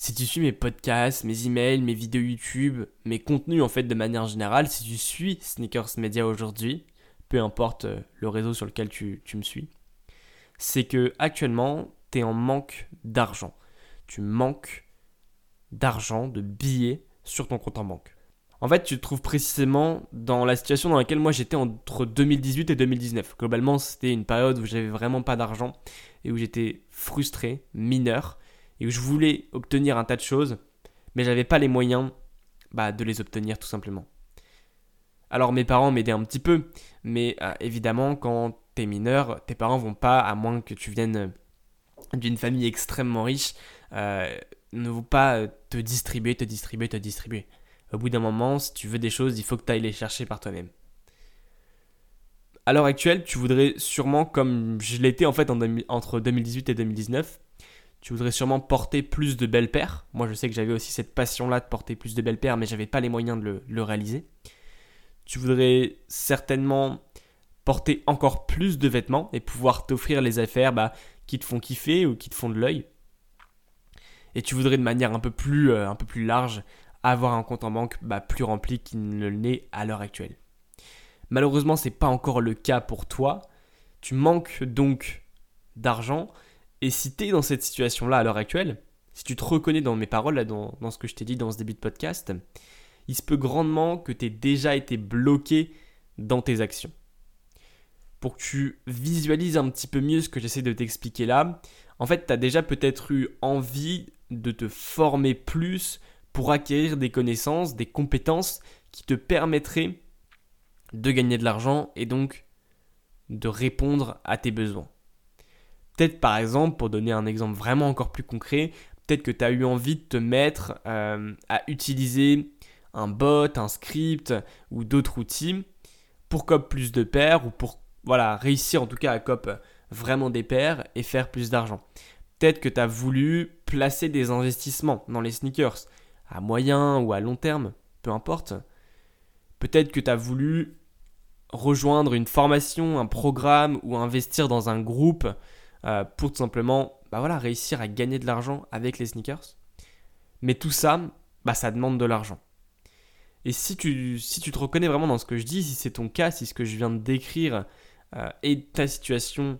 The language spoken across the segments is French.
Si tu suis mes podcasts, mes emails, mes vidéos YouTube, mes contenus en fait de manière générale, si tu suis Sneakers Media aujourd'hui, peu importe le réseau sur lequel tu me suis, c'est que actuellement, tu es en manque d'argent. Tu manques d'argent, de billets sur ton compte en banque. En fait, tu te trouves précisément dans la situation dans laquelle moi j'étais entre 2018 et 2019. Globalement, c'était une période où j'avais vraiment pas d'argent et où j'étais frustré, mineur, et où je voulais obtenir un tas de choses, mais j'avais pas les moyens de les obtenir tout simplement. Alors mes parents m'aidaient un petit peu, mais évidemment quand t'es mineur, tes parents vont pas, à moins que tu viennes d'une famille extrêmement riche, ne vont pas te distribuer. Au bout d'un moment, si tu veux des choses, il faut que tu ailles les chercher par toi-même. À l'heure actuelle, tu voudrais sûrement, comme je l'étais en fait entre 2018 et 2019, tu voudrais sûrement porter plus de belles paires. Moi, je sais que j'avais aussi cette passion-là de porter plus de belles paires, mais j'avais pas les moyens de le réaliser. Tu voudrais certainement porter encore plus de vêtements et pouvoir t'offrir les affaires qui te font kiffer ou qui te font de l'œil. Et tu voudrais de manière un peu plus large avoir un compte en banque plus rempli qu'il ne l'est à l'heure actuelle. Malheureusement, ce n'est pas encore le cas pour toi. Tu manques donc d'argent. Et si tu es dans cette situation-là à l'heure actuelle, si tu te reconnais dans mes paroles, là, dans ce que je t'ai dit dans ce début de podcast, il se peut grandement que tu aies déjà été bloqué dans tes actions. Pour que tu visualises un petit peu mieux ce que j'essaie de t'expliquer là, en fait, tu as déjà peut-être eu envie de te former plus pour acquérir des connaissances, des compétences qui te permettraient de gagner de l'argent et donc de répondre à tes besoins. Peut-être par exemple, pour donner un exemple vraiment encore plus concret, peut-être que tu as eu envie de te mettre à utiliser un bot, un script ou d'autres outils pour cop plus de paires ou pour réussir en tout cas à cop vraiment des paires et faire plus d'argent. Peut-être que tu as voulu placer des investissements dans les sneakers à moyen ou à long terme, peu importe. Peut-être que tu as voulu rejoindre une formation, un programme ou investir dans un groupe pour tout simplement réussir à gagner de l'argent avec les sneakers. Mais tout ça, ça demande de l'argent. Et si tu te reconnais vraiment dans ce que je dis, si c'est ton cas, si ce que je viens de décrire est ta situation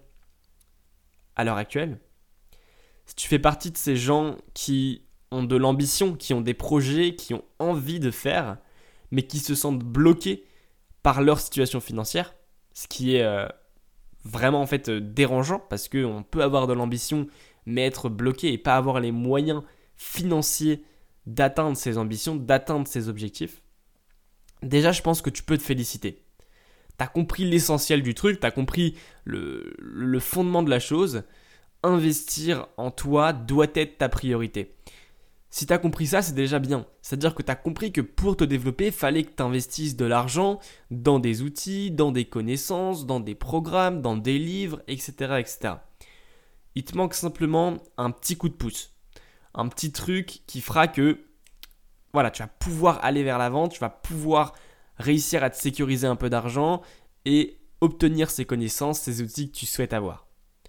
à l'heure actuelle, si tu fais partie de ces gens qui ont de l'ambition, qui ont des projets, qui ont envie de faire, mais qui se sentent bloqués par leur situation financière, ce qui est vraiment en fait dérangeant parce qu'on peut avoir de l'ambition mais être bloqué et pas avoir les moyens financiers d'atteindre ses ambitions, d'atteindre ses objectifs. Déjà, je pense que tu peux te féliciter. Tu as compris l'essentiel du truc, tu as compris le fondement de la chose. Investir en toi doit être ta priorité. Si tu as compris ça, c'est déjà bien. C'est-à-dire que tu as compris que pour te développer, il fallait que tu investisses de l'argent dans des outils, dans des connaissances, dans des programmes, dans des livres, etc., etc. Il te manque simplement un petit coup de pouce. Un petit truc qui fera que tu vas pouvoir aller vers l'avant, tu vas pouvoir réussir à te sécuriser un peu d'argent et obtenir ces connaissances, ces outils que tu souhaites avoir.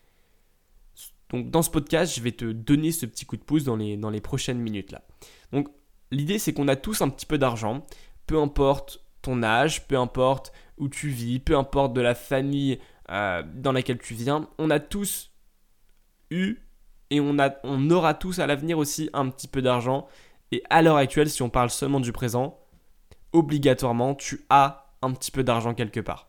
Donc dans ce podcast, je vais te donner ce petit coup de pouce dans les prochaines minutes là. Donc l'idée c'est qu'on a tous un petit peu d'argent, peu importe ton âge, peu importe où tu vis, peu importe de la famille dans laquelle tu viens, on a tous eu et on aura tous à l'avenir aussi un petit peu d'argent. Et à l'heure actuelle, si on parle seulement du présent, obligatoirement tu as un petit peu d'argent quelque part.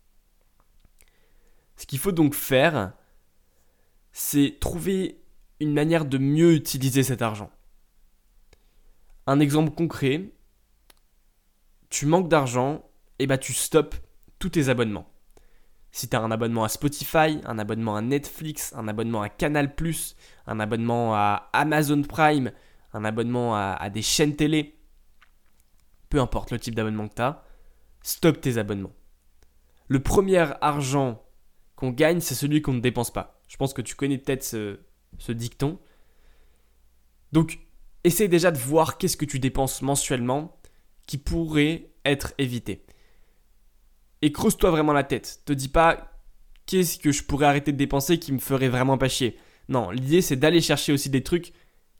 Ce qu'il faut donc faire, c'est trouver une manière de mieux utiliser cet argent. Un exemple concret, tu manques d'argent, et tu stoppes tous tes abonnements. Si tu as un abonnement à Spotify, un abonnement à Netflix, un abonnement à Canal+, un abonnement à Amazon Prime, un abonnement à des chaînes télé, peu importe le type d'abonnement que tu as, stoppe tes abonnements. Le premier argent qu'on gagne, c'est celui qu'on ne dépense pas. Je pense que tu connais peut-être ce dicton. Donc, essaye déjà de voir qu'est-ce que tu dépenses mensuellement qui pourrait être évité. Et creuse-toi vraiment la tête. Te dis pas qu'est-ce que je pourrais arrêter de dépenser qui me ferait vraiment pas chier. Non, l'idée c'est d'aller chercher aussi des trucs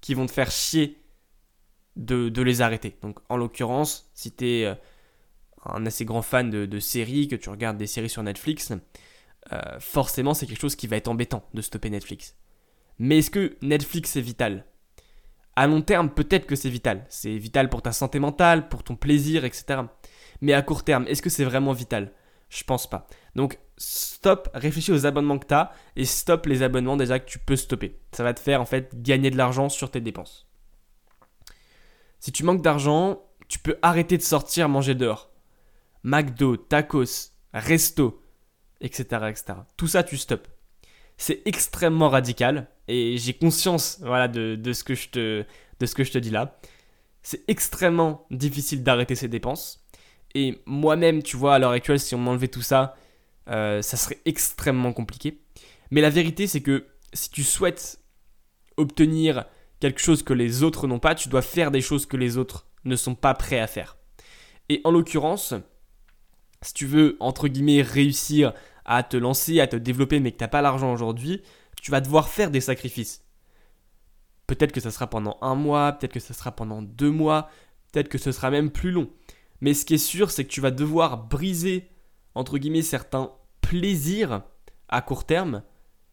qui vont te faire chier de les arrêter. Donc en l'occurrence, si tu es un assez grand fan de séries, que tu regardes des séries sur Netflix, forcément c'est quelque chose qui va être embêtant de stopper Netflix. Mais est-ce que Netflix est vital ? À long terme, peut-être que c'est vital. C'est vital pour ta santé mentale, pour ton plaisir, etc. Mais à court terme, est-ce que c'est vraiment vital ? Je pense pas. Donc stop, réfléchis aux abonnements que tu as et stop les abonnements déjà que tu peux stopper. Ça va te faire en fait gagner de l'argent sur tes dépenses. Si tu manques d'argent, tu peux arrêter de sortir manger dehors. McDo, tacos, resto, etc., etc. Tout ça, tu stoppes. C'est extrêmement radical et j'ai conscience de ce que je te dis là. C'est extrêmement difficile d'arrêter ces dépenses. Et moi-même, tu vois, à l'heure actuelle, si on m'enlevait tout ça, ça serait extrêmement compliqué. Mais la vérité, c'est que si tu souhaites obtenir quelque chose que les autres n'ont pas, tu dois faire des choses que les autres ne sont pas prêts à faire. Et en l'occurrence, si tu veux, entre guillemets, réussir à te lancer, à te développer, mais que tu n'as pas l'argent aujourd'hui, tu vas devoir faire des sacrifices. Peut-être que ça sera pendant 1 mois, peut-être que ça sera pendant 2 mois, peut-être que ce sera même plus long. Mais ce qui est sûr, c'est que tu vas devoir briser, entre guillemets, certains plaisirs à court terme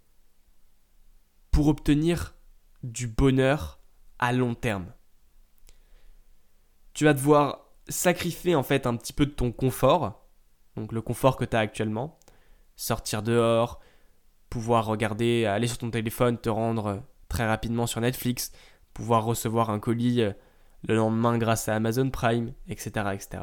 pour obtenir du bonheur à long terme. Tu vas devoir sacrifier en fait un petit peu de ton confort, donc le confort que tu as actuellement, sortir dehors, pouvoir regarder, aller sur ton téléphone, te rendre très rapidement sur Netflix, pouvoir recevoir un colis le lendemain grâce à Amazon Prime, etc., etc.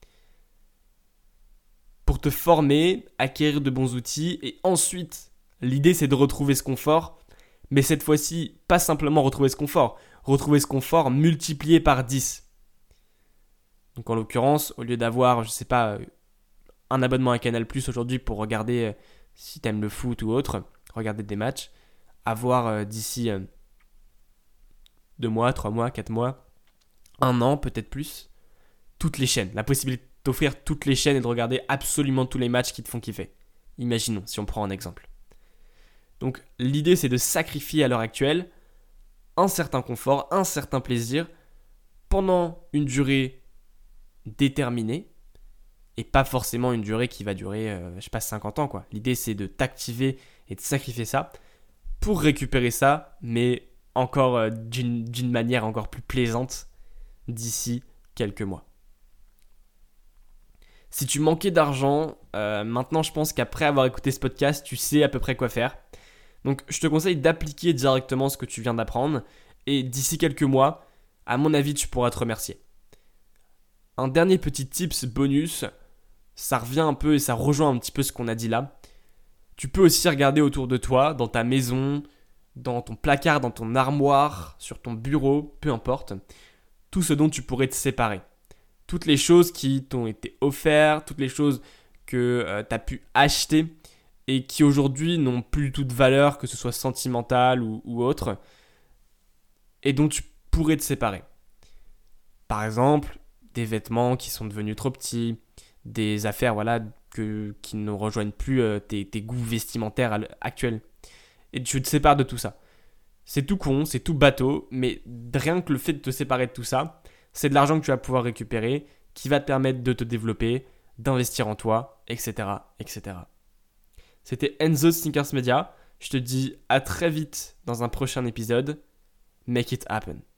Pour te former, acquérir de bons outils et ensuite, l'idée c'est de retrouver ce confort, mais cette fois-ci, pas simplement retrouver ce confort multiplié par 10. Donc en l'occurrence, au lieu d'avoir, je sais pas, un abonnement à Canal+ aujourd'hui pour regarder, si t'aimes le foot ou autre, regarder des matchs, avoir d'ici 2 mois, 3 mois, 4 mois, 1 an, peut-être plus, toutes les chaînes. La possibilité d'offrir toutes les chaînes et de regarder absolument tous les matchs qui te font kiffer. Imaginons, si on prend un exemple. Donc l'idée c'est de sacrifier à l'heure actuelle un certain confort, un certain plaisir pendant une durée déterminée et pas forcément une durée qui va durer 50 ans quoi. L'idée c'est de t'activer et de sacrifier ça pour récupérer ça, mais encore d'une manière encore plus plaisante d'ici quelques mois. Si tu manquais d'argent, maintenant je pense qu'après avoir écouté ce podcast, tu sais à peu près quoi faire. Donc je te conseille d'appliquer directement ce que tu viens d'apprendre et d'ici quelques mois, à mon avis, tu pourras te remercier. Un dernier petit tips bonus, ça revient un peu et ça rejoint un petit peu ce qu'on a dit là. Tu peux aussi regarder autour de toi, dans ta maison, dans ton placard, dans ton armoire, sur ton bureau, peu importe, tout ce dont tu pourrais te séparer. Toutes les choses qui t'ont été offertes, toutes les choses que tu as pu acheter et qui aujourd'hui n'ont plus du tout de valeur, que ce soit sentimentale ou autre, et dont tu pourrais te séparer. Par exemple, des vêtements qui sont devenus trop petits, des affaires qui ne rejoignent plus tes goûts vestimentaires actuels. Et tu te sépares de tout ça. C'est tout con, c'est tout bateau, mais rien que le fait de te séparer de tout ça, c'est de l'argent que tu vas pouvoir récupérer, qui va te permettre de te développer, d'investir en toi, etc., etc. C'était Enzo Sneakers Media. Je te dis à très vite dans un prochain épisode. Make it happen.